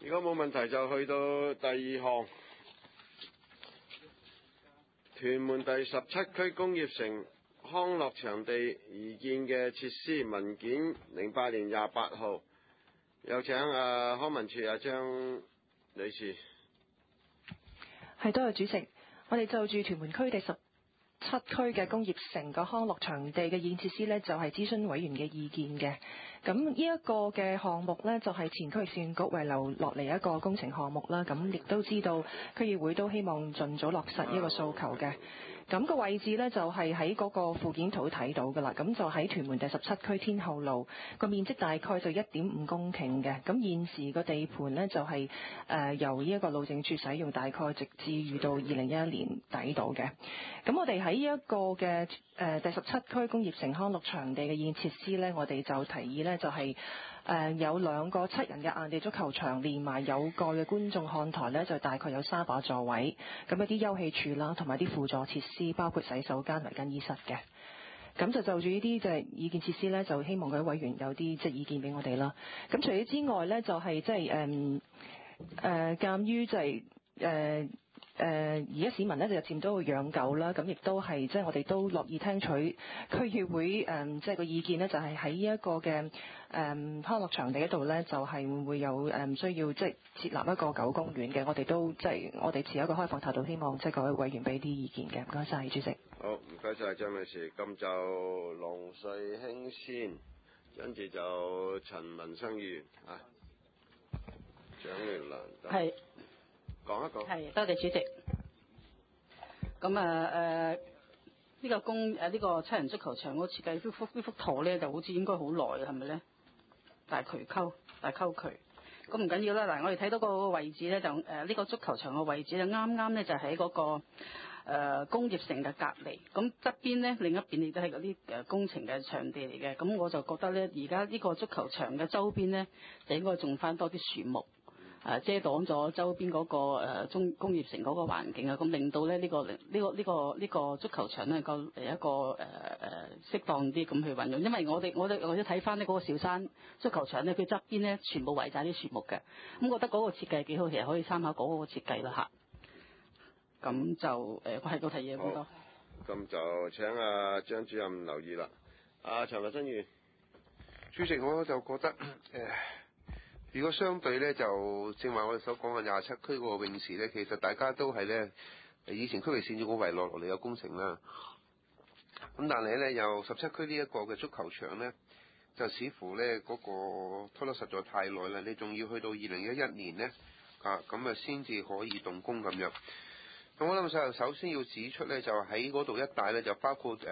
如果冇問題就去到第二項，屯門第17區工業城康樂場地擬建嘅設施文件08年28號，有請康文署張女士。 係，多謝主席。我哋就住屯門區第17區嘅工業城個康樂場地嘅擬建設施呢，就係諮詢委員嘅意見嘅。咁呢一個嘅項目呢，就係前區域市政局遺留落嚟一個工程項目啦。咁亦都知道區議會都希望盡早落實呢個訴求嘅。咁個位置呢，就係喺嗰個附件圖睇到㗎啦。咁就喺屯門第17區天后路，個面積大概就1.5公頃嘅。咁現時個地盤呢，就係由呢一個路政署使用，大概直至預到2011年底到嘅。咁我哋喺呢一個嘅第17區工業城康樂場地嘅現設施呢，我哋就提議呢，就係有2個7人嘅硬地足球場，連埋有蓋嘅觀眾看台呢，就大概有3把座位。咁一啲休憩處啦，同埋啲輔助設施，包括洗手間、圍更衣室嘅。咁就住呢啲即係意見設施呢，就希望各位委員有啲即係意見俾我哋啦。咁除咗之外呢，就係即係鑑於即係而家市民呢，就日漸都會養狗啦，咁亦都係即係我哋都樂意聽取區議會即係個意見呢，就係喺呢一個嘅康樂場地嗰度呢，就係會有需要即係設立一個狗公園嘅。我哋都即係我哋持一個開放態度，希望即係各位委員俾啲意見嘅。唔該晒，主席。 好，唔該晒張女士。咁就龍瑞興先，跟住就陳文生議員啊，蔣聯蘭係講一講。 係，多謝主席。咁呢個7人足球場嗰個設計呢幅圖咧，就好似應該好耐啦，係咪咧？大溝渠。咁唔緊要啦。嗱，我哋睇到個位置咧，就呢個足球場嘅位置咧，啱咧就喺嗰個工業城嘅隔離。咁側邊咧，另一邊亦都係嗰啲工程嘅場地嚟嘅。咁我就覺得咧，而家呢個足球場嘅周邊咧，就應該種翻多啲樹木。遮擋咗周邊嗰個工業城嗰個環境啊，咁令到咧呢個足球場咧個一個適當啲咁去運用，因為我哋睇翻呢嗰個兆山足球場咧，佢側邊咧全部圍晒啲樹木嘅，咁覺得嗰個設計幾好，其實可以參考嗰個設計啦嚇。咁就我係個提議咁多。 咁就請張主任留意啦。陳文新議員， 主席，我就覺得如果相對咧，就正話我哋所講嘅27區嗰個泳池咧，其實大家都係咧以前區域市政局遺落嚟嘅工程啦。咁但係咧，由17區呢一個嘅足球場咧，就似乎咧嗰個拖得實在太耐啦。你仲要去到2011年咧咁啊先至可以動工咁樣。咁我諗首先要指出咧，就喺嗰度一帶咧，就包括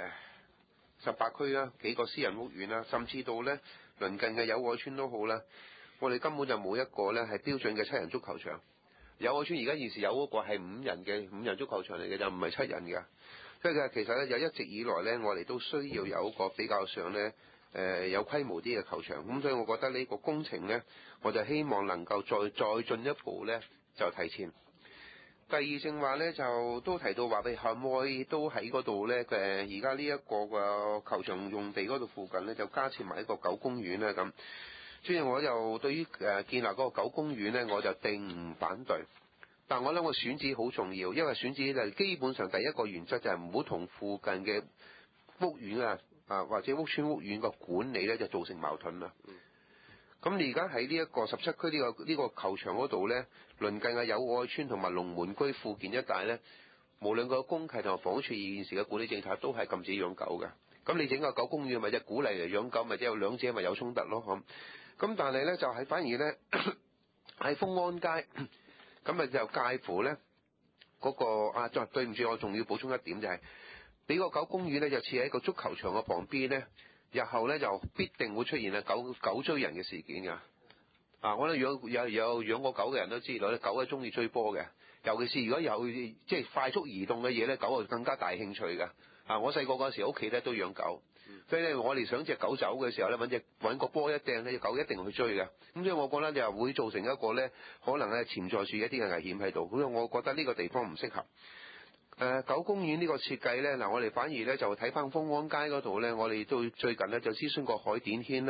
18區啦，幾個私人屋苑啦，甚至到咧鄰近嘅友愛村都好啦。我哋根本就冇一個咧係標準嘅7人足球場。友愛村而家現時有嗰個係5人足球場嚟嘅，就唔係7人嘅。所以其實咧，就一直以來咧，我哋都需要有一個比較上咧有規模啲嘅球場。咁所以我覺得呢個工程咧，我就希望能夠再進一步咧就提前。第二正話咧就都提到話，可唔可以都喺嗰度咧而家呢一個嘅球場用地嗰度附近咧就加設埋一個狗公園咧咁。所以我就對於建立嗰個狗公園咧，我就並唔反對。但我諗個選址好重要，因為選址就基本上第一個原則就係唔好同附近嘅屋苑或者屋邨屋苑個管理咧就造成矛盾啦。咁你而家喺呢一個17區呢個球場嗰度咧，鄰近嘅友愛邨同埋龍門居附近一帶咧，無論個公契同埋房屋署現時嘅管理政策都係禁止養狗嘅。咁你整個狗公園咪即係鼓勵嚟養狗，咪即係兩者咪有衝突咯咁但係咧就係反而咧喺豐安街咁就介乎咧嗰個對唔住，我仲要補充一點就係俾個狗公園咧就設喺個足球場嘅旁邊咧，日後咧就必定會出現狗追人嘅事件㗎。我覺得有養過狗嘅人都知道咧，狗係中意追波嘅，尤其是如果有即係快速移動嘅嘢咧，狗係更加大興趣㗎。我細個嗰時屋企咧都養狗，所以咧我哋想隻狗走嘅時候咧，揾個波一掟咧，隻狗一定去追嘅。咁所以我覺得就會造成一個咧，可能咧潛在住一啲嘅危險喺度。所以我覺得呢個地方唔適合。狗公園呢個設計咧，我哋反而咧就睇翻豐安街嗰度咧，我哋都最近咧就諮詢過海典軒啦、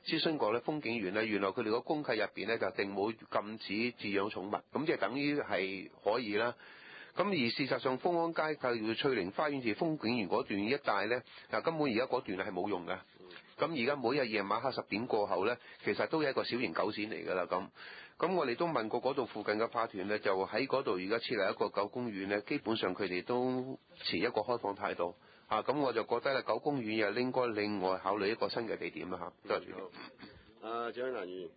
諮詢過咧風景園咧，原來佢哋個公契入邊咧就定冇禁止飼養寵物，咁即係等於係可以啦。咁而事實上，豐安街就翠玲花園至風景園嗰段一帶咧，根本而家嗰段係冇用嘅。咁而家每日夜晚黑10點過後咧，其實都係一個小型狗線嚟㗎啦。咁我哋都問過嗰度附近嘅法團咧，就喺嗰度而家設立一個狗公園咧，基本上佢哋都持一個開放態度。咁我就覺得咧，狗公園又應該另外考慮一個新嘅地點啦嚇。多謝主席。 張蘭議員。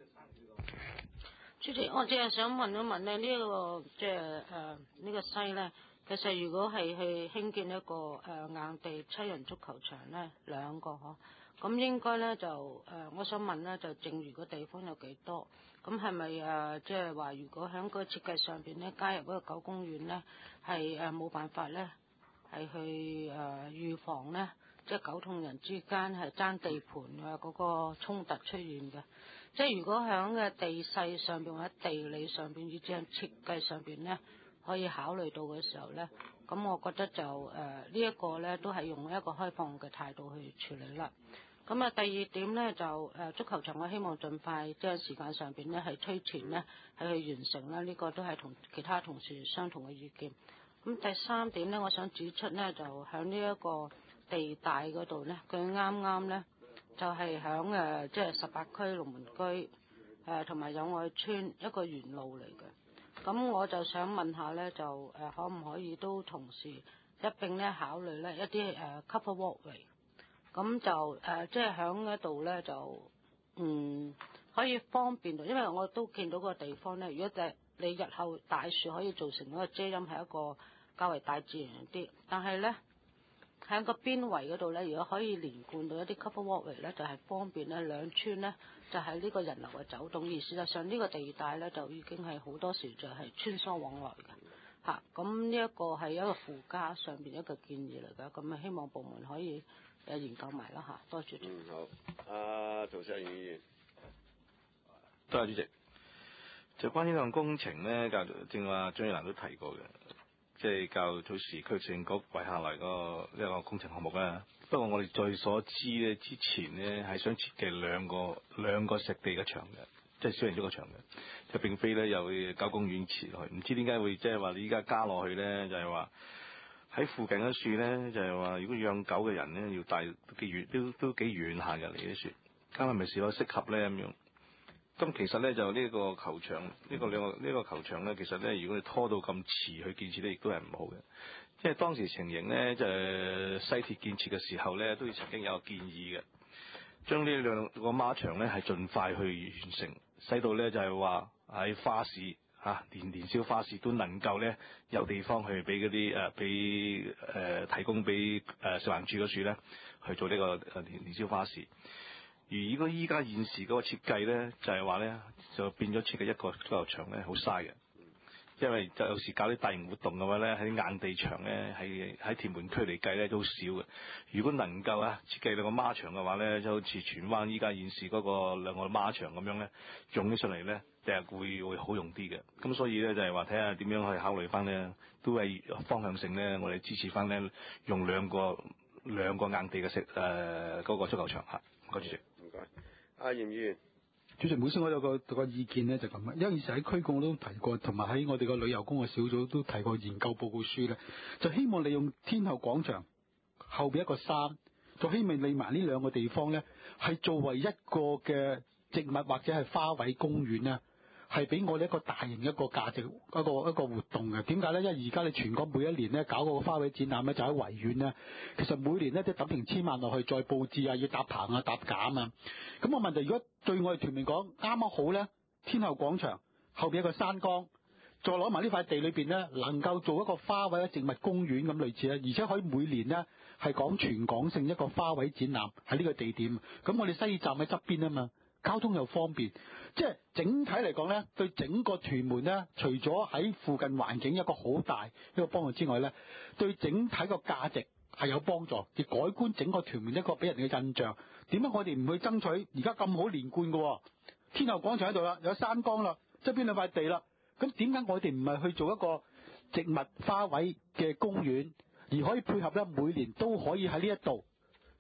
主席，我只係想問一問咧，呢個即係呢個西咧，其實如果係去興建一個硬地7人足球場咧，2個咁應該咧就我想問咧，就剩餘個地方有幾多？咁係咪即係話，如果喺個設計上邊咧加入嗰個狗公園咧，係冇辦法咧，係去預防咧，即係狗同人之間係爭地盤嗰個衝突出現嘅？即係如果喺嘅地勢上邊或者地理上邊，以至喺設計上邊咧，可以考慮到嘅時候咧，咁我覺得就呢一個咧都係用一個開放嘅態度去處理啦。咁第二點咧就足球場，我希望盡快即係時間上邊咧係推前咧係去完成啦。呢個都係同其他同事相同嘅意見。咁第三點咧，我想指出咧，就喺呢一個地帶嗰度咧，佢啱啱咧就係喺即係18區龍門居同埋友愛村一個沿路嚟嘅。咁我就想問下咧，就可唔可以都同時一併咧考慮咧一啲cover walkway， 咁就即係喺嗰度咧就可以方便到，因為我都見到個地方咧，如果你日後大樹可以造成嗰個遮陰係一個較為大自然啲，但係咧喺個邊圍嗰度咧，如果可以連貫到一啲 cover walkway 咧，就係方便咧兩村咧就係呢個人流嘅走動，而事實上呢個地帶咧就已經係好多時就係穿梭往來嘅嚇。咁呢一個係一個附加上邊一個建議嚟㗎，咁希望部門可以研究埋啦嚇。多謝主席。 好，涂石議員。 多謝主席。就關於呢項工程咧，正話張宇蘭都提過嘅，即係較早時區政局委下來呢個工程項目啦。不過我哋據所知咧，之前咧係想設計兩個石地嘅場嘅，即係小型足球場嘅，就並非咧由狗公園設落去。唔知點解會即係話你依家加落去咧，就係話喺附近嘅樹咧，就係話如果養狗嘅人咧要帶都幾遠，都幾遠下嘅嚟啲樹，咁係咪是否適合咧咁樣？咁其實咧就呢個球場，呢個球場咧，其實咧如果你拖到咁遲去建設咧，亦都係唔好嘅。即係當時情形咧，就西鐵建設嘅時候咧，都曾經有個建議嘅，將呢兩個馬場咧係盡快去完成，使到咧就係話喺花市年宵花市都能夠咧有地方去俾嗰啲提供俾食環署嗰處咧去做呢個年宵花市。而如果依家現時嗰個設計咧，就係話咧，就變咗設計一個足球場咧，好嘥嘅。因為就有時搞啲大型活動嘅話咧，喺硬地場咧，喺屯門區嚟計咧都好少嘅。如果能夠設計兩個孖場嘅話咧，就好似荃灣依家現時嗰個兩個孖場咁樣咧，用起上嚟咧，就係會好用啲嘅。咁所以咧就係話睇下點樣去考慮翻咧，都係方向性咧，我哋支持翻咧，用兩個硬地嘅嗰個足球場嚇。唔該主席。 唔該，阿嚴議員。 主席，本身我有個意見咧，就咁，因為以前喺區工我都提過，同埋喺我哋個旅遊工作小組都提過研究報告書咧，就希望利用天后廣場後邊一個山，就希望利埋呢兩個地方咧，係作為一個嘅植物或者係花卉公園咧，係俾我哋一個大型一個價值一個活動嘅。點解咧？因為而家你全國每一年咧搞個花卉展覽咧，就喺維園咧，其實每年咧都抌成千萬落去，再佈置啊，要搭棚啊、搭架啊。咁我問就，如果對我哋屯門講啱啱好咧，天后廣場後邊一個山崗，再攞埋呢塊地裏邊咧，能夠做一個花卉嘅植物公園咁類似咧，而且可以每年咧係講全港性一個花卉展覽喺呢個地點。咁我哋西站喺側邊啊嘛，交通又方便，即係整體嚟講咧，對整個屯門咧，除咗喺附近環境一個好大一個幫助之外咧，對整體個價值係有幫助，而改觀整個屯門一個俾人嘅印象。點解我哋唔去爭取而家咁好連貫嘅？天后廣場喺度啦，有山崗啦，側邊兩塊地啦，咁點解我哋唔係去做一個植物花卉嘅公園，而可以配合咧每年都可以喺呢一度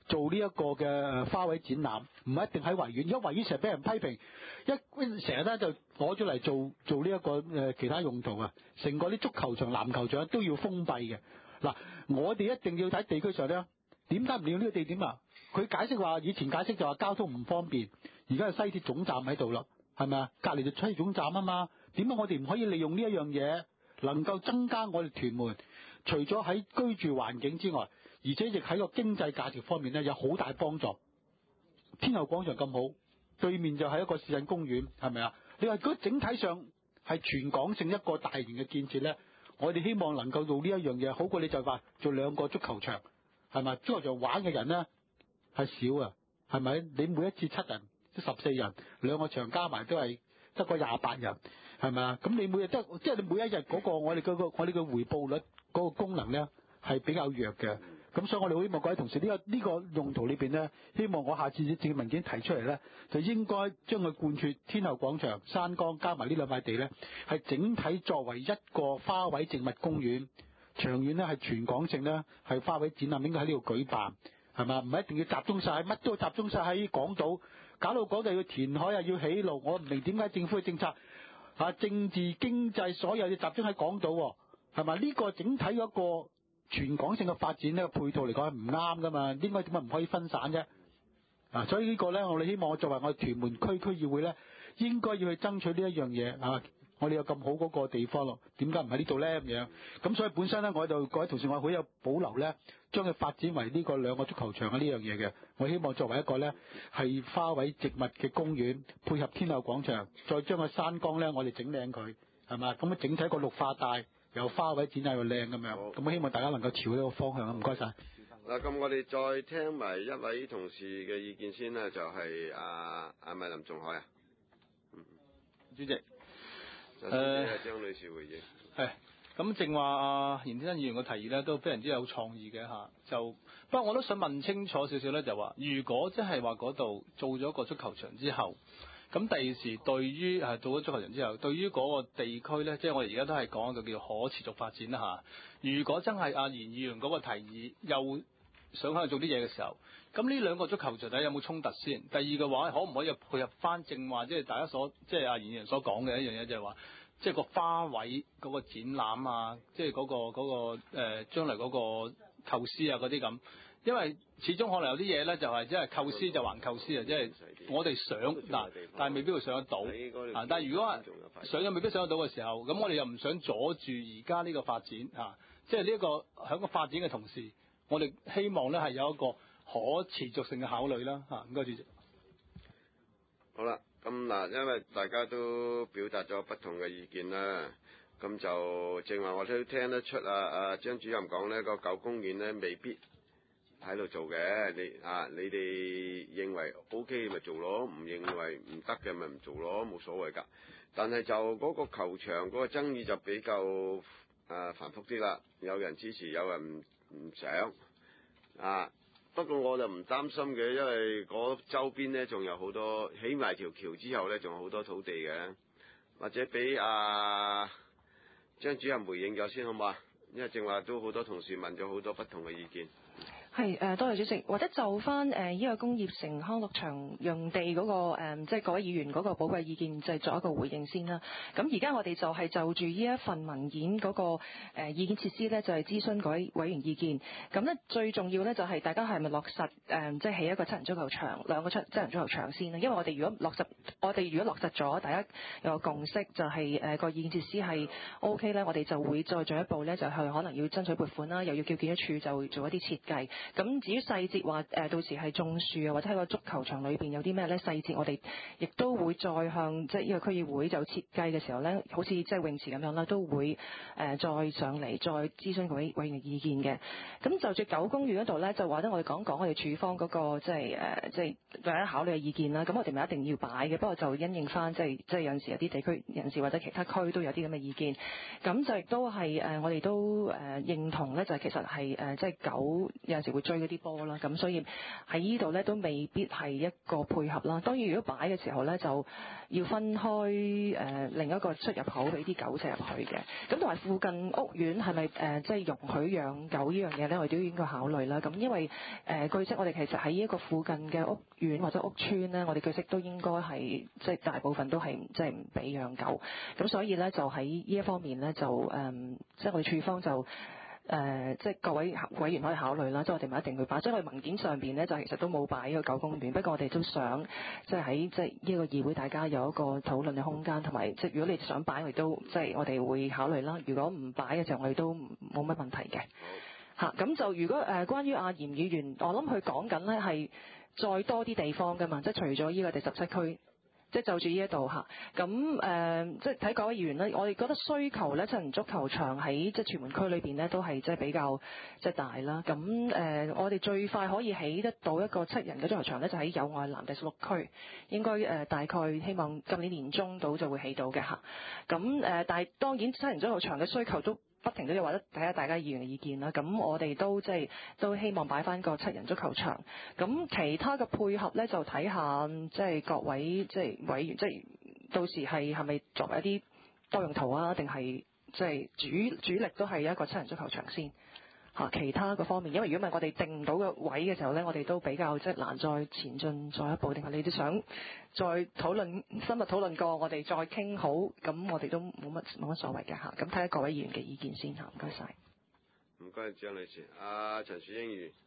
做呢一個嘅花卉展覽，唔一定喺維園。而家維園成日俾人批評，成日咧就攞咗嚟做呢一個其他用途啊，成個啲足球場、籃球場都要封閉嘅。嗱，我哋一定要睇地區上咧，點解唔利用呢個地點啊？佢解釋話，以前解釋就話交通唔方便，而家係西鐵總站喺度啦，係咪啊？隔離就西鐵總站啊嘛，點解我哋唔可以利用呢一樣嘢，能夠增加我哋屯門除咗喺居住環境之外，而且亦喺個經濟價值方面咧有好大幫助。天后廣場咁好，對面就係一個市鎮公園，係咪啊？你話如果整體上係全港性一個大型嘅建設咧，我哋希望能夠做呢一樣嘢，好過你就話做2個足球場，係咪？足球場玩嘅人咧係少啊，係咪？你每一次7人即14人，2個場加埋都係得個28人，係咪啊？咁你每日即係你每一日嗰個我哋嘅回報率嗰個功能咧係比較弱嘅。咁所以我哋希望各位同事呢個用途裏邊咧，希望我下次政治文件提出嚟咧，就應該將佢貫徹天后廣場、山崗加埋呢2塊地咧，係整體作為一個花卉植物公園，長遠咧係全港性咧係花卉展覽應該喺呢度舉辦，係嘛？唔係一定要集中晒，乜都集中晒喺港島，搞到港島要填海啊，要起路，我唔明點解政府嘅政策政治經濟所有要集中喺港島，係嘛？呢個整體一個全港性嘅發展呢個配套嚟講係唔啱噶嘛，應該點解唔可以分散啫？所以呢個咧，我哋希望作為我哋屯門區區議會咧，應該要去爭取呢一樣嘢我哋有咁好嗰個地方咯，點解唔喺呢度咧咁樣？咁所以本身咧，我喺度各位同事，我好有保留咧，將佢發展為呢個2個足球場呢樣嘢嘅。我希望作為一個咧係花卉植物嘅公園，配合天后廣場，再將個山崗咧，我哋整靚佢，係嘛？咁整體個綠化帶有花卉展覽又靚咁樣。咁我希望大家能夠朝呢個方向啊！唔該晒。 嗱，咁我哋再聽埋一位同事嘅意見先啦，就係阿咪林仲海啊。 主席。 張女士回應。 咁正話阿嚴天恩議員嘅提議咧，都非常之有創意嘅就不過我都想問清楚少少咧，就話如果即係話嗰度做咗個足球場之後，咁第二時對於做咗足球場之後，對於嗰個地區咧，即係我哋而家都係講一個叫可持續發展啦如果真係阿嚴議員嗰個提議又想喺度做啲嘢嘅時候，咁呢2個足球場有冇衝突先？第二嘅話，可唔可以配合翻正話即係大家即係阿嚴議員所講嘅一樣嘢，就係話即係個花卉嗰個展覽即係嗰個將來嗰個構思嗰啲咁。因為始終可能有啲嘢咧，就係即係構思就還構思即係我哋想但係未必會上得到但係如果上咗未必上得到嘅時候，咁我哋又唔想阻住而家呢個發展即係呢一個喺個發展嘅同時，我哋希望咧係有一個可持續性嘅考慮啦唔該主席。 好啦，咁因為大家都表達咗不同嘅意見啦，咁就正話我都聽得出張主任講呢個舊公園咧未必喺度做嘅，你哋認為 OK 咪做咯，唔認為唔得嘅咪唔做咯，冇所謂㗎。但係就嗰個球場嗰個爭議就比較繁複啲啦，有人支持，有人唔想不過我就唔擔心嘅，因為嗰周邊咧仲有好多，起埋條橋之後咧仲有好多土地嘅，或者俾張主任回應咗先好嘛？因為正話都好多同事問咗好多不同嘅意見。 係多謝主席，或者就翻呢個工業城康樂場用地嗰個即係各位議員嗰個寶貴意見，就係作一個回應先啦。咁而家我哋就係就住呢一份文件嗰個意見設施咧，就係諮詢各位委員意見。咁咧最重要咧就係大家係咪落實即係起一個7人足球場，2個7人足球場先啦。因為我哋如果落實咗，大家有個共識，就係個意見設施係 OK 咧，我哋就會再進一步咧，就係可能要爭取撥款啦，又要叫建築署就做一啲設計。咁至於細節話到時係種樹啊，或者喺個足球場裏邊有啲咩咧細節，我哋亦都會再向即係呢個區議會就設計嘅時候咧，好似即係泳池咁樣啦，都會再上嚟再諮詢嗰位委員嘅意見嘅。咁就住9公園嗰度咧，就或者我哋講我哋署方嗰個即係大家考慮嘅意見啦。咁我哋咪一定要擺嘅，不過就因應翻即係有陣時有啲地區人士或者其他區都有啲咁嘅意見。咁就亦都係我哋都認同咧，就係其實係即係有陣時時會追嗰啲波啦，咁所以喺呢度咧都未必係一個配合啦。當然如果擺嘅時候咧，就要分開另一個出入口俾啲狗隻入去嘅。咁同埋附近屋苑係咪即係容許養狗呢樣嘢咧？我哋都應該考慮啦。咁因為據悉我哋其實喺呢一個附近嘅屋苑或者屋邨咧，我哋據悉都應該係即係大部分都係即係唔俾養狗。咁所以咧就喺呢一方面咧就即係我哋處方就即係各位委員可以考慮啦，即係我哋唔一定去擺，即係我哋文件上邊咧就其實都冇擺呢個狗公園，不過我哋都想即係喺即係呢個議會大家有一個討論嘅空間，同埋即係如果你想擺，我哋都即係我哋會考慮啦。如果唔擺嘅時候，我哋都冇乜問題嘅。嚇，咁就如果關於阿嚴議員，我諗佢講緊咧係再多啲地方㗎嘛，即係除咗呢個第17區。即係就住呢一度嚇，咁即係睇各位議員咧，我哋覺得需求咧，七人足球場喺即係屯門區裏邊咧，都係即係比較即係大啦。咁我哋最快可以起得到一個7人嘅足球場咧，就喺友愛南第16區，應該大概希望今年年中到就會起到嘅嚇。咁但係當然7人足球場嘅需求都不停都要話得睇下大家議員嘅意見啦。咁我哋都即係都希望擺翻個7人足球場。咁其他嘅配合咧，就睇下即係各位即係委員，即係到時係咪作為一啲多用途啊，定係即係主力都係一個7人足球場先嚇。其他嘅方面，因為如果唔係我哋定唔到個位嘅時候咧，我哋都比較即係難再前進再一步。定係你哋想再討論深入討論過，我哋再傾好，咁我哋都冇乜所謂嘅嚇。咁睇下各位議員嘅意見先嚇。唔該晒。 唔該，張女士。陳樹英議員。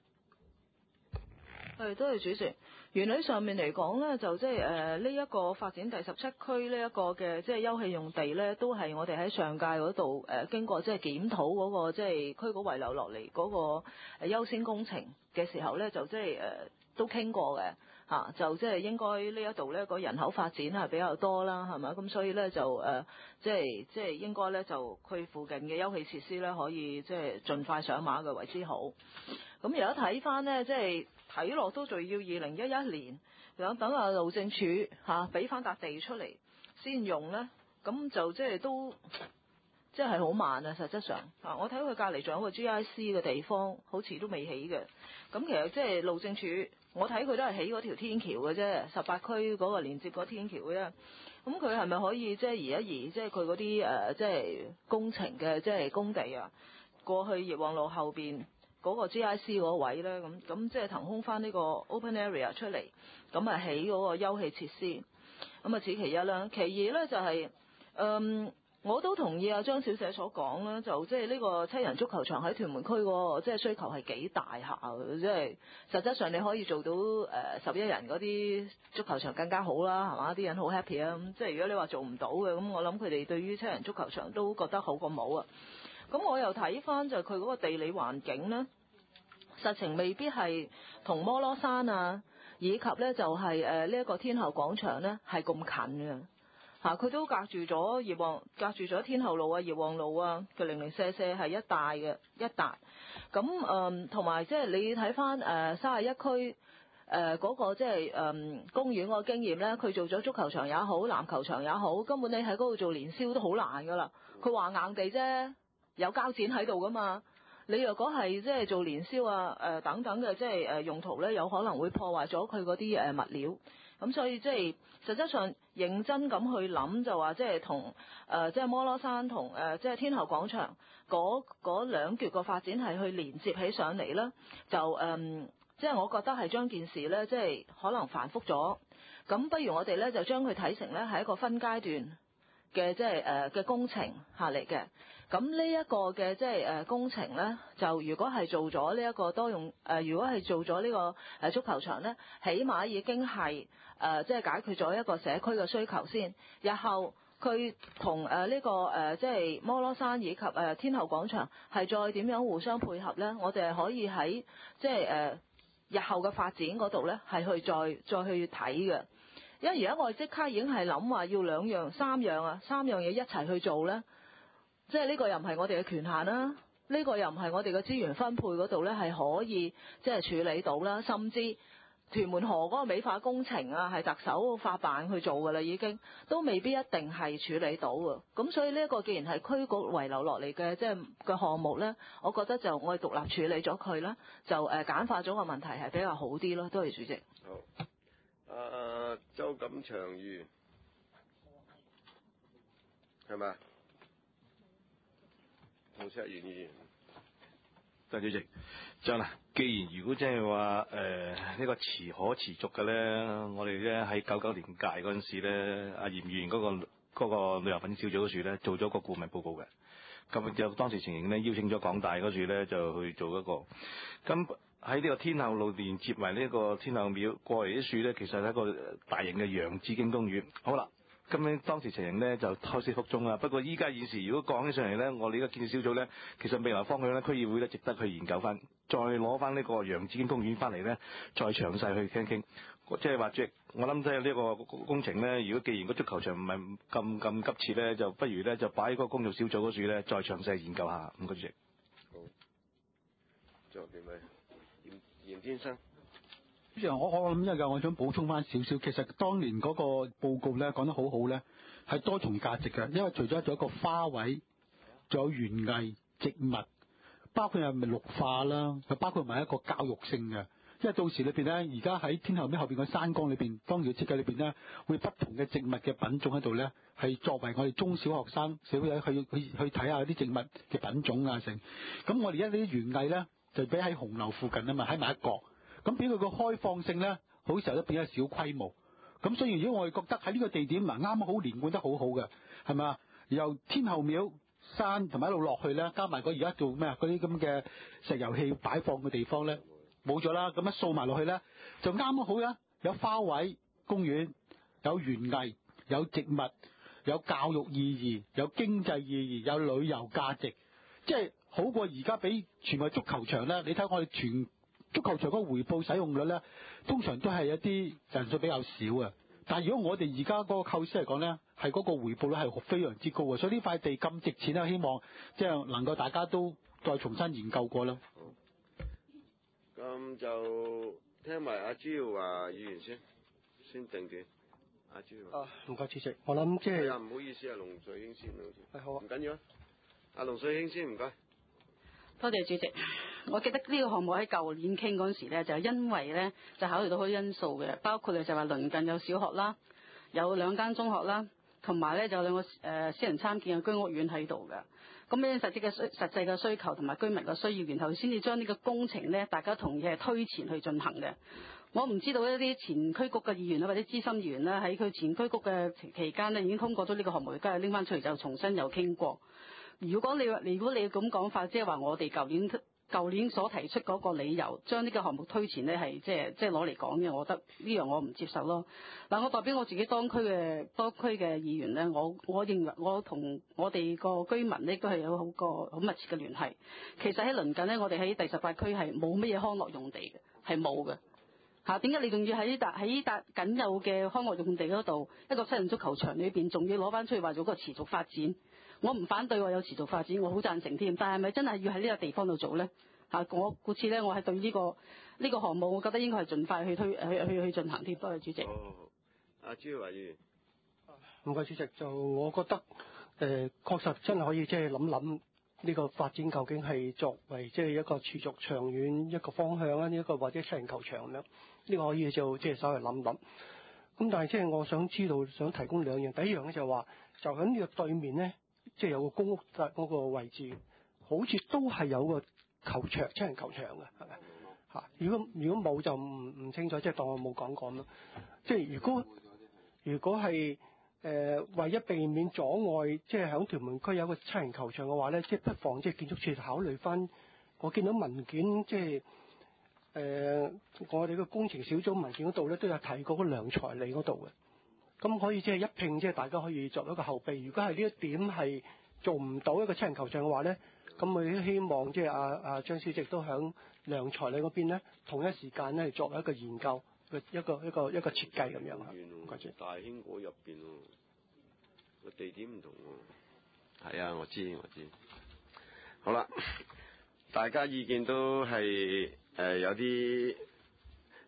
多謝主席。原理上面嚟講咧，就即係呢一個發展第17區呢一個嘅即係休憩用地咧，都係我哋喺上屆嗰度經過即係檢討嗰個即係區嗰遺留落嚟嗰個優先工程嘅時候咧，就即係都傾過嘅嚇，就即係應該呢一度咧個人口發展係比較多啦，係咪？咁所以咧就即係應該咧就區附近嘅休憩設施咧可以即係盡快上馬嘅為之好。咁而家睇翻咧即係。睇落都仲要2011年，等路政署嚇俾翻笪地出嚟先用咧，咁就即係都即係好慢啊！實質上嚇，我睇佢隔離仲有個 GIC 嘅地方，好似都未起嘅。咁其實即係路政署，我睇佢都係起嗰條天橋嘅啫，18區嗰個連接嗰天橋嘅啫。咁佢係咪可以即係移一移，即係佢嗰啲即係工程嘅即係工地啊，過去業旺路後邊？嗰個 GIC 嗰位咧，咁即係騰空翻呢個 open area 出嚟，咁啊起嗰個休憩設施，咁啊此其一啦。其二咧就係我都同意阿張小姐所講啦，就即係呢個7人足球場喺屯門區個即係需求係幾大下嘅，即係實質上你可以做到11人嗰啲足球場更加好啦，係嘛？啲人好 happy 啊，咁即係如果你話做唔到嘅，咁我諗佢哋對於7人足球場都覺得好過冇啊。咁我又睇翻就佢嗰個地理環境咧，實情未必係同摩羅山啊，以及咧就係呢一個天后廣場咧係咁近嘅嚇，佢都隔住咗天后路啊、業旺路啊嘅零零舍舍係一帶嘅一笪。咁同埋即係你睇翻31區嗰個即係公園個經驗咧，佢做咗足球場也好、籃球場也好，根本你喺嗰度做年宵都好難噶啦。佢話硬地啫。有膠剪喺度噶嘛？你若果係即係做年宵啊等等嘅即係用途咧，有可能會破壞咗佢嗰啲物料。咁所以即係實質上認真咁去諗，就話即係同即係摩羅山同即係天后廣場嗰兩橛個發展係去連接起上嚟啦。就即係我覺得係將件事咧即係可能繁複咗。咁不如我哋咧就將佢睇成咧係一個分階段嘅即係嘅工程下嚟嘅。咁呢一個嘅即係工程咧，就如果係做咗呢一個多用如果係做咗呢個足球場咧，起碼已經係即係解決咗一個社區嘅需求先。日後佢同呢個即係摩羅山以及天后廣場係再點樣互相配合咧？我哋係可以喺即係日後嘅發展嗰度咧，係去再去睇嘅。因為而家我哋即刻已經係諗話要三樣嘢一齊去做咧。即係呢個又唔係我哋嘅權限啦，呢個又唔係我哋嘅資源分配嗰度咧係可以即係處理到啦，甚至屯門河嗰個美化工程啊，係特首發辦去做㗎啦，已經都未必一定係處理到啊。咁所以呢一個既然係區局遺留落嚟嘅即係嘅項目咧，我覺得就我哋獨立處理咗佢啦，就簡化咗個問題係比較好啲咯。多謝主席。 好，周錦祥議員係咪？洪石元議員。 多謝主席。就嗱，既然如果即係話呢個可持續嘅咧，我哋咧喺99年屆嗰陣時咧，阿嚴議員嗰個旅遊發展小組嗰處咧做咗個顧問報告嘅，咁就當時情形咧邀請咗港大嗰處咧就去做一個，咁喺呢個天后路連接埋呢個天后廟過嚟啲樹咧，其實係一個大型嘅洋紫荊公園。好啦。咁樣當時情形咧就胎死腹中啦。不過依家現時如果講起上嚟咧，我哋呢個建設小組咧，其實未來方向咧，區議會咧值得去研究翻，再攞翻呢個洋紫荊公園翻嚟咧，再詳細去傾傾。即係話即係我諗即係呢個工程咧，如果既然個足球場唔係咁急切咧，就不如咧就擺喺個工作小組嗰處咧，再詳細研究下。唔該主席。 好，仲有邊位？嚴先生。 主席，我諗一個，我想補充翻少少。其實當年嗰個報告咧講得好好咧，係多重價值嘅。因為除咗做一個花卉，仲有園藝植物，包括係咪綠化啦，又包括埋一個教育性嘅。因為到時裏邊咧，而家喺天后廟後邊個山崗裏邊，當時嘅設計裏邊咧，會不同嘅植物嘅品種喺度咧，係作為我哋中小學生小朋友去睇下啲植物嘅品種啊成。咁我哋而家呢啲園藝咧，就俾喺紅樓附近啊嘛，喺埋一角。咁俾佢個開放性咧，好時候都變咗小規模。咁所以如果我哋覺得喺呢個地點啱好連貫得好好嘅，係咪啊？由天后廟山同埋一路落去咧，加埋個而家做咩啊？嗰啲咁嘅石油氣擺放嘅地方咧，冇咗啦。咁一掃埋落去咧，就啱好啦。有花卉公園，有園藝，有植物，有教育意義，有經濟意義，有旅遊價值，即係好過而家俾全部足球場咧。你睇我哋全足球場嗰個回報使用率咧，通常都係一啲人數比較少啊。但係如果我哋而家嗰個構思嚟講咧，係嗰個回報率係非常之高啊。所以呢塊地咁值錢咧，希望即係能夠大家都再重新研究過啦。 咁就聽埋阿朱耀華議員先定斷。阿朱耀華。 唔該主席，我諗即係。 唔好意思啊，龍瑞興先好似。 係好啊。 唔緊要啊，阿龍瑞興先唔該。 多謝主席。我記得呢個項目喺舊年傾嗰陣時咧，就因為咧就考慮到好多因素嘅，包括就話鄰近有小學啦，有2間中學啦，同埋咧就有2個私人參建嘅居屋苑喺度嘅。咁呢實際嘅需求同埋居民嘅需要，然後先至將呢個工程咧大家同意係推前去進行嘅。我唔知道一啲前區局嘅議員啦，或者資深議員啦，喺佢前區局嘅期間咧已經通過咗呢個項目，而家拎翻出嚟就重新又傾過。如果你咁講法，即係話我哋舊年所提出嗰個理由，將呢個項目推前咧，係即係攞嚟講嘅，我覺得呢樣我唔接受咯。嗱，我代表我自己當區嘅議員咧，我認為我同我哋個居民咧都係有好密切嘅聯繫。其實喺鄰近咧，我哋喺第18區係冇乜嘢康樂用地嘅，係冇嘅。點解你仲要喺僅有嘅康樂用地嗰度一個7人足球場裏邊，仲要攞翻出去話做個持續發展？我唔反對話有持續發展，我好贊成添。但係咪真係要喺呢個地方度做咧？我故此咧，我係對呢個項目，我覺得應該係盡快去進行添。多謝主席。 阿朱華議員。 唔該主席，就我覺得確實真係可以即係諗呢個發展究竟係作為即係一個持續長遠一個方向啊，一個或者7人球場咁樣，呢個可以就即係稍微諗。咁但係即係我想知道，想提供2樣。第一樣咧就話，就喺呢個對面咧，即係有個公屋嗰個位置，好似都係有個球場7人球場嘅，係咪？如果冇就唔清楚，即係當我冇講過咁咯。即係如果係為咗避免阻礙，即係喺屯門區有個7人球場嘅話咧，即係不妨即係建築署考慮翻。我見到文件即係我哋個工程小組文件嗰度咧都有提過個梁財利嗰度嘅，咁可以即係一併即係大家可以作一個後備。如果係呢一點係做唔到一個7人球場嘅話咧，咁我哋希望即係阿張小姐都響梁財利嗰邊咧，同一時間咧作為一個研究一個設計咁樣啊。 大興果入邊喎，個地點唔同喎。係啊，我知。好啦，大家意見都係有啲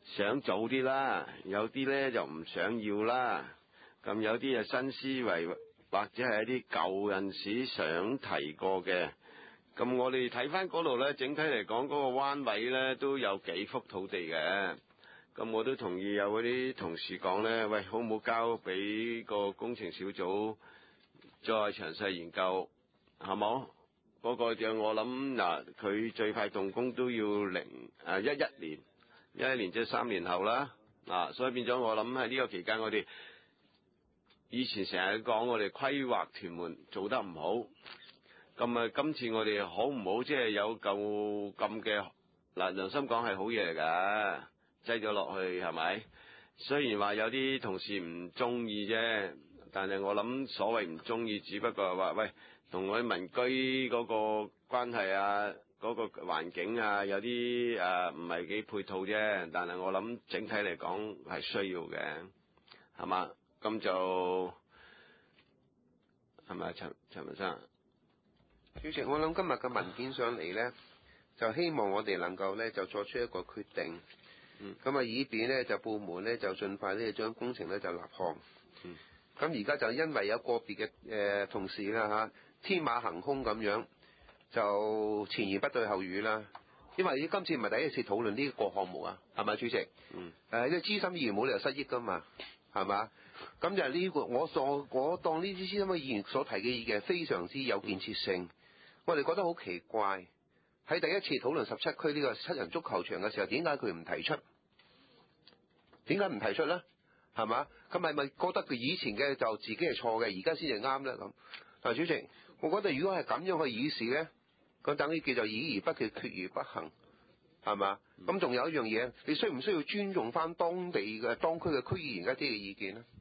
想做啲啦，有啲咧就唔想要啦。咁有啲係新思維，或者係一啲舊陣時想提過嘅。咁我哋睇翻嗰度咧，整體嚟講嗰個灣位咧都有幾幅土地嘅。咁我都同意有嗰啲同事講咧，喂，好唔好交俾個工程小組再詳細研究，係冇？嗰個就我諗嗱，佢最快動工都要11年即係3年後啦。所以變咗我諗喺呢個期間，我哋以前成日講我哋規劃屯門做得唔好，咁今次我哋好唔好即係有嚿咁嘅良心講係好嘢嚟㗎，擠咗落去係咪？雖然話有啲同事唔中意啫，但係我諗所謂唔中意，只不過係話喂，同我哋民居嗰個關係啊，嗰個環境啊，有啲唔係幾配套啫。但係我諗整體嚟講係需要嘅，係嘛？咁就係咪陳文生？ 主席，我諗今日嘅文件上嚟咧，就希望我哋能夠咧就作出一個決定。咁以便咧就部門咧就盡快咧將工程咧就立項。咁而家就因為有個別嘅同事啦天馬行空咁樣，就前言不對後語啦。因為今次唔係第一次討論呢個項目啊，係咪主席？因為資深議員冇理由失憶噶嘛，係嘛？咁就呢個我當呢啲資深嘅議員所提嘅意見非常之有建設性。我哋覺得好奇怪，喺第一次討論17區呢個7人足球場嘅時候，點解佢唔提出？點解唔提出咧？係嘛？咁係咪覺得佢以前嘅就自己係錯嘅，而家先至啱咧？咁嗱，主席，我覺得如果係咁樣去議事咧，咁等於叫做議而不決，決而不行，係嘛？咁仲有一樣嘢，你需唔需要尊重翻當區嘅區議員一啲嘅意見咧？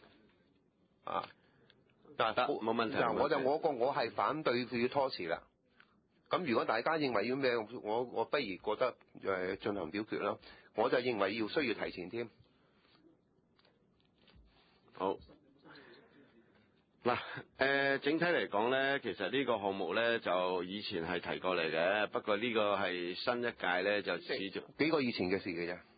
得冇問題。 我係反對佢要拖遲啦。咁如果大家認為要咩，我不如覺得進行表決啦。我就認為需要提前添。 好。嗱，整體嚟講咧，其實呢個項目咧就以前係提過嚟嘅，不過呢個係新一屆咧就始終幾個以前嘅事嘅啫。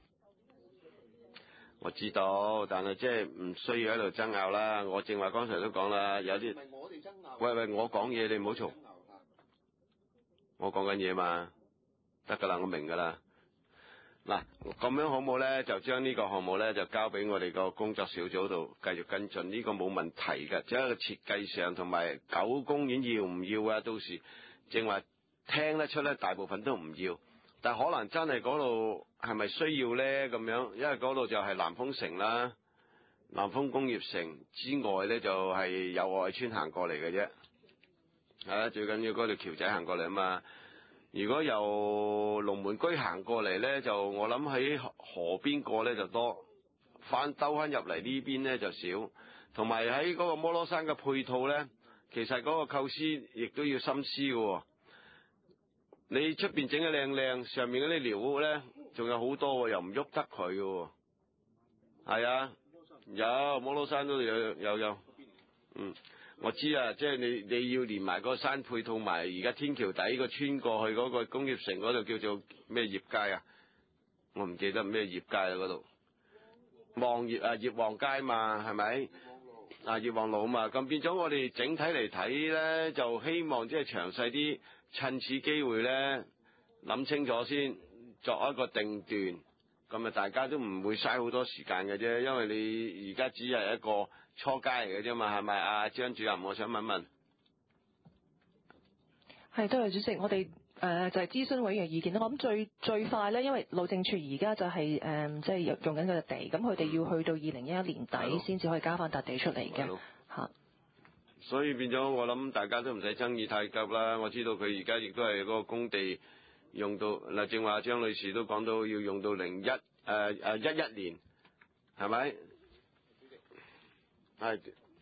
我知道，但係即係唔需要喺度爭拗啦。我正話剛才都講啦，有啲喂，我講嘢你唔好嘈，我講緊嘢嘛，得㗎啦，我明㗎啦。嗱，咁樣好唔好咧？就將呢個項目咧就交俾我哋個工作小組度繼續跟進，呢個冇問題㗎。只係個設計上同埋狗公園要唔要啊？到時正話聽得出咧，大部分都唔要。但可能真係嗰度係咪需要咧咁樣？因為嗰度就係南豐城啦，南豐工業城之外咧就係友愛村行過嚟嘅啫。係啦，最緊要嗰條橋仔行過嚟啊嘛。如果由龍門居行過嚟咧，就我諗喺河邊過咧就多，兜翻入嚟呢邊咧就少。同埋喺嗰個摩羅山嘅配套咧，其實嗰個構思亦都要深思嘅喎。你出邊整得靚靚，上面嗰啲寮屋咧，仲有好多喎，又唔喐得佢嘅喎。係啊，有摩羅山都有。我知啊，即係你要連埋個山配套埋，而家天橋底個村過去嗰個工業城嗰度叫做咩業街啊？我唔記得咩業街啦嗰度。業旺街嘛，係咪？業旺路嘛，咁變咗我哋整體嚟睇咧，就希望即係詳細啲。趁此機會咧，諗清楚先，作一個定斷，咁大家都唔會嘥好多時間嘅啫。因為你而家只係一個初階嚟嘅啫嘛，係咪啊？張主任，我想問問。 係，多謝主席，我哋就係諮詢委員嘅意見啦。我諗最快咧，因為路政署而家就係即係用緊嗰笪地，咁佢哋要去到2011年底先至可以交翻笪地出嚟嘅嚇。 所以變咗，我諗大家都唔使爭議太急啦。我知道佢而家亦都係嗰個工地用到嗱，正話張女士都講到要用到11年，係咪？係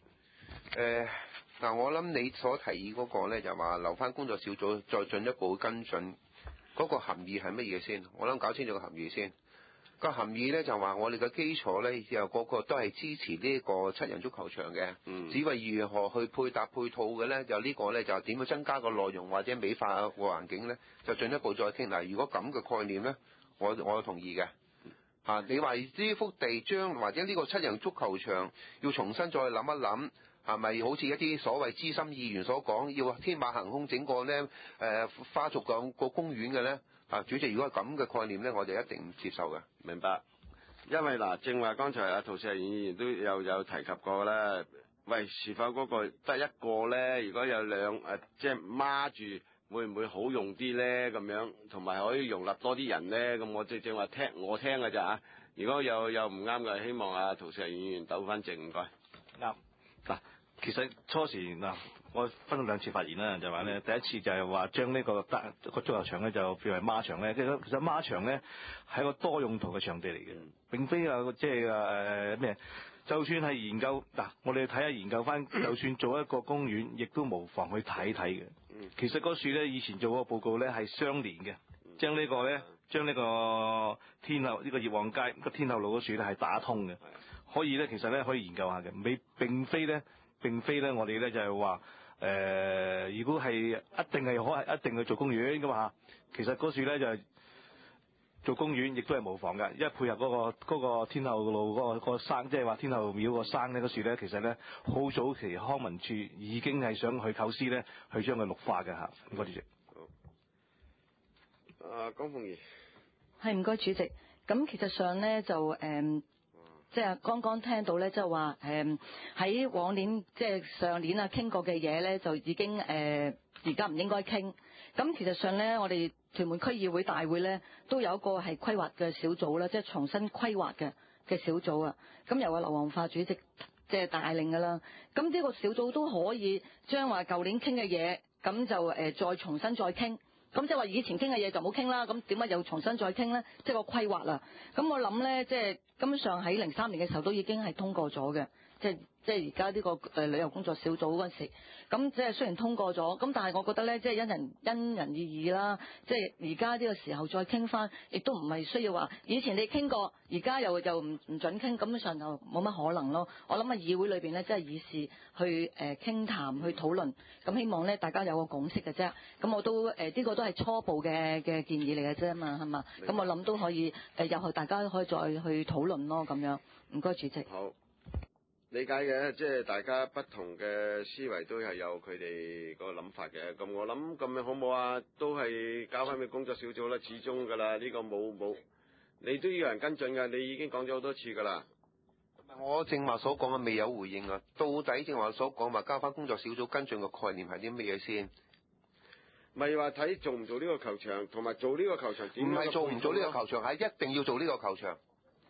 嗱，我諗你所提議嗰個咧，就話留翻工作小組再進一步跟進，嗰個含義係乜嘢先？我諗搞清楚個含義先。個含義咧就話我哋嘅基礎咧，又個個都係支持呢個7人足球場嘅。只為如何去配搭配套嘅咧，就呢個咧就點樣增加個內容或者美化個環境咧，就進一步再傾。嗱，如果咁嘅概念咧，我同意嘅。 你話呢幅地將或者呢個7人足球場要重新再諗一諗，係咪好似一啲所謂資深議員所講，要天馬行空整個呢花族個公園嘅咧？主席，如果係咁嘅概念咧，我就一定唔接受嘅。 明白。因為嗱，正話剛才陶石議員都有提及過啦。喂，是否嗰個得一個咧？如果有即係孖住，會唔會好用啲咧？咁樣，同埋可以容納多啲人咧？咁我正話聽㗎咋嚇。如果有唔啱嘅，希望陶石議員糾翻正，唔該。 啱嗱，其實初時嗱，我分咗2次發言啦，就話咧，第一次就係話將呢個足球場咧就變為孖場咧。其實孖場咧係一個多用途嘅場地嚟嘅，並非即係咩。就算係研究嗱，我哋睇下研究翻，就算做一個公園，亦都無妨去睇睇嘅。其實嗰樹咧以前做嗰個報告咧係相連嘅，將呢個天后呢個葉旺街個天后路嗰樹咧係打通嘅，可以咧其實咧可以研究下嘅。並非咧我哋咧就係話如果係一定去做公園㗎嘛，其實嗰樹咧就係做公園亦都係無妨㗎，因為配合嗰個天后路嗰個山，即係話天后廟個山呢個樹咧，其實咧好早期康文署已經係想去構思咧，去將佢綠化嘅嚇。唔該主席。 好。江鳳儀。 係唔該主席。咁其實上咧就即係剛剛聽到咧，即係話喺往年即係上年傾過嘅嘢咧，就已經而家唔應該傾。咁其實上咧，我哋屯門區議會大會咧都有一個係規劃嘅小組啦，即係重新規劃嘅小組啊。咁由劉皇發主席即係帶領㗎啦。咁呢個小組都可以將話舊年傾嘅嘢，咁就再重新再傾。咁即係話以前傾嘅嘢就冇傾啦。咁點解又重新再傾咧？即係個規劃啦。咁我諗咧，即係根本上喺03年嘅時候都已經係通過咗嘅。即係而家呢個旅遊工作小組嗰陣時，咁即係雖然通過咗，咁但係我覺得咧，即係因人而異啦。即係而家呢個時候再傾翻，亦都唔係需要話以前你傾過，而家又唔準傾，根本上就冇乜可能咯。我諗喺議會裏邊咧，即係議事去傾談去討論，咁希望咧大家有個共識嘅啫。咁我都呢個都係初步嘅建議嚟嘅啫嘛，係嘛？咁我諗都可以入去大家可以再去討論咯，咁樣。唔該，主席。 好。理解嘅，即係大家不同嘅思維都係有佢哋個諗法嘅。咁我諗咁樣好唔好啊？都係交翻俾工作小組啦，始終㗎啦。呢個冇，你都要有人跟進㗎。你已經講咗好多次㗎啦。 我正話所講嘅未有回應啊！到底正話所講話交翻工作小組跟進嘅概念係啲乜嘢先？ 咪話睇做唔做呢個球場，同埋做呢個球場點？唔係做唔做呢個球場，係一定要做呢個球場。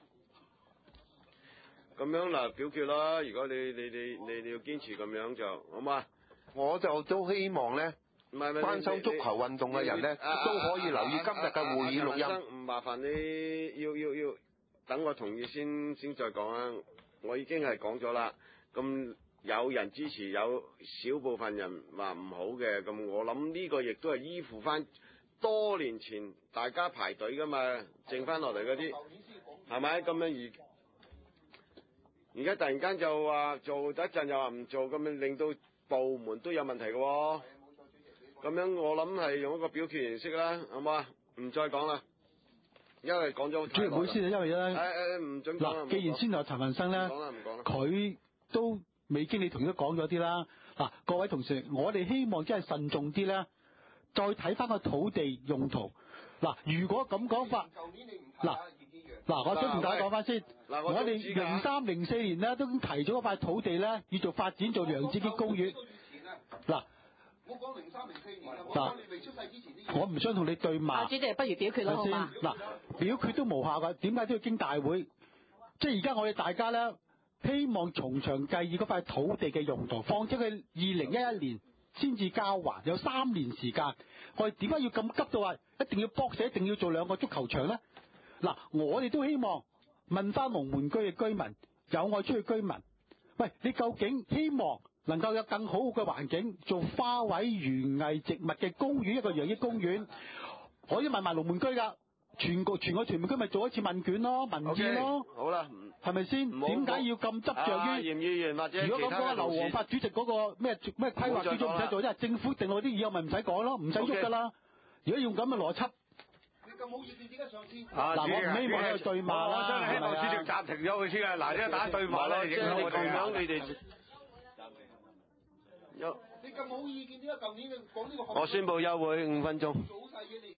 咁樣嗱，表決啦！如果你要堅持咁樣就好嘛？ 我就都希望咧，關心足球運動嘅人咧，都可以留意今日嘅會議錄音。 唔麻煩你要等我同意先再講啊！我已經係講咗啦。咁有人支持，有少部分人話唔好嘅。咁我諗呢個亦都係依附翻多年前大家排隊噶嘛，剩翻落嚟嗰啲係咪咁樣而家突然間就話做得一陣又話唔做，咁樣令到部門都有問題嘅喎。咁樣我諗係用一個表決形式啦，好唔好啊？唔再講啦，因為講咗。主席唔好意思啊，因為咧唔準講啦。 既然先頭陳文生咧，佢都未經你同意都講咗啲啦。嗱，各位同事，我哋希望真係慎重啲咧，再睇翻個土地用途。嗱，如果咁講法，嗱，我想同大家講翻先。我哋03、04年咧都已經提咗一塊土地咧，要做發展做楊子堅公園。嗱，我講03、04年嗱，你未出世之前啲嘢，我唔想同你對罵。 主席不如表決啦，好嘛？ 嗱，表決都無效㗎，點解都要經大會？即係而家我哋大家咧，希望從長計議嗰塊土地嘅用途，況且佢2011年先至交還，有3年時間。我哋點解要咁急到話一定要博死，一定要做2個足球場咧？嗱，我哋都希望問翻龍門居嘅居民，有愛出去居民，喂，你究竟希望能夠有更好嘅環境做花卉園藝植物嘅公園，一個楊益公園，可以問埋龍門居㗎，全個屯門區咪做一次問卷咯，民意咯， 好啦， 係咪先？點解要咁執着於？ 嚴議員或者如果咁講，劉皇發主席嗰個咩規劃叫做唔使做，因為政府定落啲以後咪唔使講咯，唔使喐㗎啦。如果用咁嘅邏輯。 咁好意見，點解上次？ 嗱， 我唔希望有對罵啦， 我真係希望主席暫停咗佢先啊！嗱，一打對罵咧，影響我哋啊！ 你哋有你咁好意見，點解舊年你講呢個？ 我宣布休會5分鐘。 早晒嘢你。